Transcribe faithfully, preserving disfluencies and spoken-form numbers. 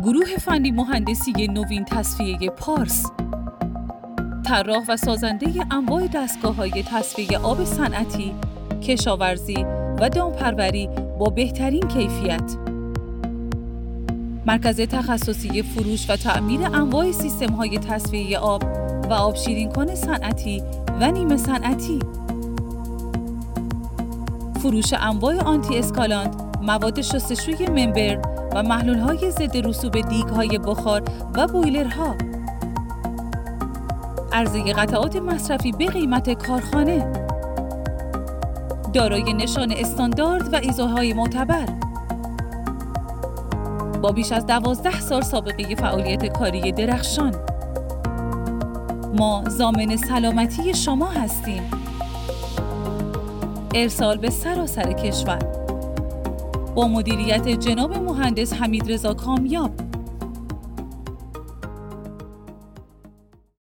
گروه فنی مهندسی نوین تصفیه پارس، طراح و سازنده انواع دستگاه‌های تصفیه آب صنعتی، کشاورزی و دامپروری با بهترین کیفیت. مرکز تخصصی فروش و تعمیر انواع سیستم‌های تصفیه آب و آب شیرین‌کن صنعتی و نیمه صنعتی. فروش انواع آنتی اسکالانت، مواد شستشوی ممبر و محلول‌های ضد رسوب دیگ‌های بخار و بویلرها. عرضه قطعات مصرفی به قیمت کارخانه. دارای نشان استاندارد و ایزوهای معتبر. با بیش از دوازده سال سابقه فعالیت کاری درخشان. ما ضامن سلامتی شما هستیم. ارسال به سراسر کشور. با مدیریت جناب مهندس حمیدرضا کامیاب.